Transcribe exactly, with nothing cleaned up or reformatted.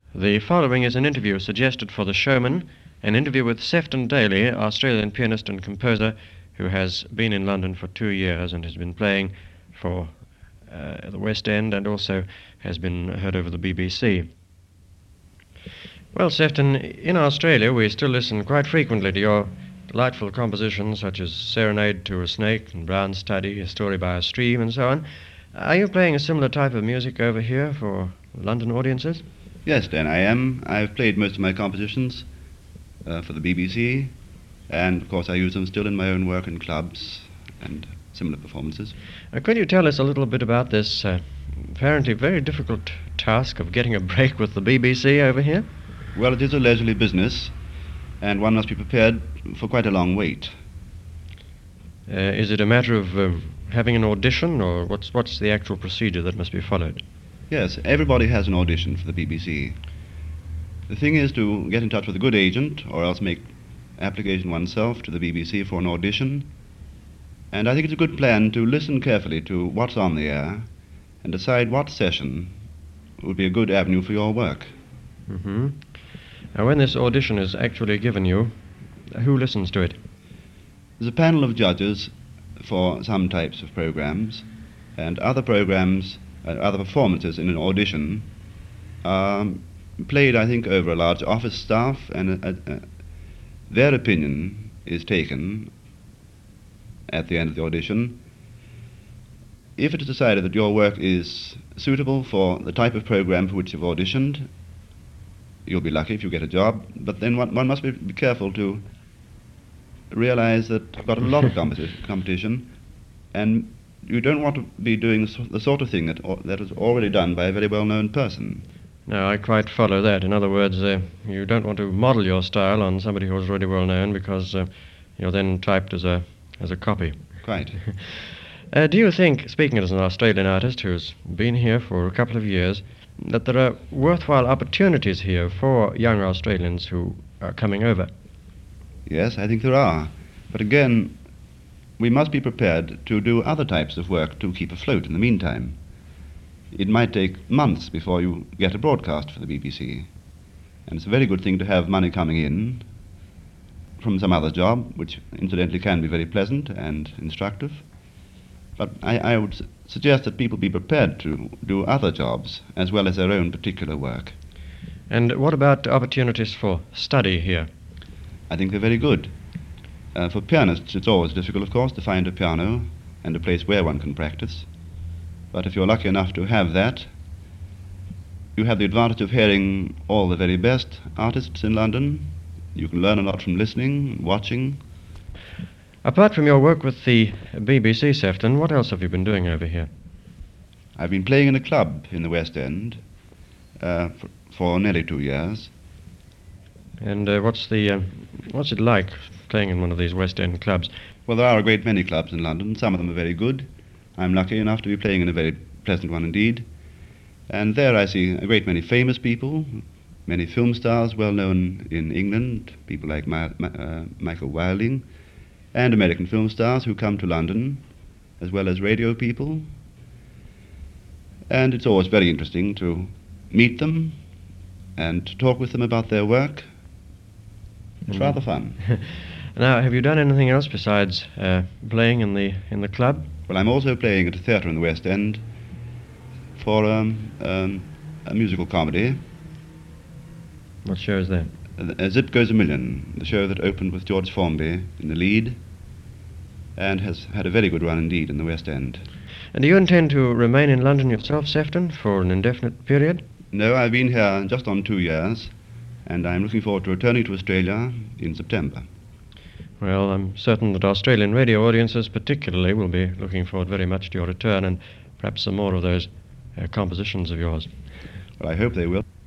The following is an interview suggested for The Showman, an interview with Sefton Daly, Australian pianist and composer who has been in London for two years and has been playing for uh, the West End and also has been heard over the B B C. Well, Sefton, in Australia we still listen quite frequently to your delightful compositions such as Serenade to a Snake and Brown's Study, A Story by a Stream and so on. Are you playing a similar type of music over here for London audiences? Yes, Dan, I am. I've played most of my compositions uh, for the B B C, and of course I use them still in my own work in clubs and similar performances. Uh, could you tell us a little bit about this uh, apparently very difficult task of getting a break with the B B C over here? Well, it is a leisurely business, and one must be prepared for quite a long wait. Uh, is it a matter of uh, having an audition, or what's what's the actual procedure that must be followed? Yes, everybody has an audition for the B B C. The thing is to get in touch with a good agent, or else make application oneself to the B B C for an audition. And I think it's a good plan to listen carefully to what's on the air and decide what session would be a good avenue for your work. Mm-hmm. Now, when this audition is actually given you, who listens to it? There's a panel of judges for some types of programs, and other programs, uh, other performances in an audition are played, I think, over a large office staff, and uh, uh, their opinion is taken at the end of the audition. If it is decided that your work is suitable for the type of program for which you've auditioned, you'll be lucky if you get a job, but then one, one must be, be careful to realize that you've got a lot of competi- competition, and you don't want to be doing the, the sort of thing that, or, that is already done by a very well-known person. No, I quite follow that. In other words, uh, you don't want to model your style on somebody who's already well-known, because uh, you're then typed as a as a copy. Quite. uh, do you think, speaking as an Australian artist who's been here for a couple of years, that there are worthwhile opportunities here for young Australians who are coming over? Yes, I think there are. But again, we must be prepared to do other types of work to keep afloat in the meantime. It might take months before you get a broadcast for the B B C. And it's a very good thing to have money coming in from some other job, which incidentally can be very pleasant and instructive. But I, I would su- suggest that people be prepared to do other jobs as well as their own particular work. And what about opportunities for study here? I think they're very good. Uh, for pianists, it's always difficult, of course, to find a piano and a place where one can practice. But if you're lucky enough to have that, you have the advantage of hearing all the very best artists in London. You can learn a lot from listening, watching. Apart from your work with the B B C, Sefton, what else have you been doing over here? I've been playing in a club in the West End uh, for, for nearly two years. And uh, what's the uh, what's it like playing in one of these West End clubs? Well, there are a great many clubs in London. Some of them are very good. I'm lucky enough to be playing in a very pleasant one indeed. And there I see a great many famous people, many film stars well known in England, people like Ma- Ma- uh, Michael Wilding, and American film stars who come to London, as well as radio people. And it's always very interesting to meet them and to talk with them about their work. It's Mm. rather fun. Now, have you done anything else besides uh, playing in the in the club? Well, I'm also playing at a theatre in the West End for um, um, a musical comedy. What show is that? Uh, Zip Goes a Million, the show that opened with George Formby in the lead and has had a very good run indeed in the West End. And do you intend to remain in London yourself, Sefton, for an indefinite period? No, I've been here just on two years, and I'm looking forward to returning to Australia in September. Well, I'm certain that Australian radio audiences particularly will be looking forward very much to your return and perhaps some more of those uh, compositions of yours. Well, I hope they will.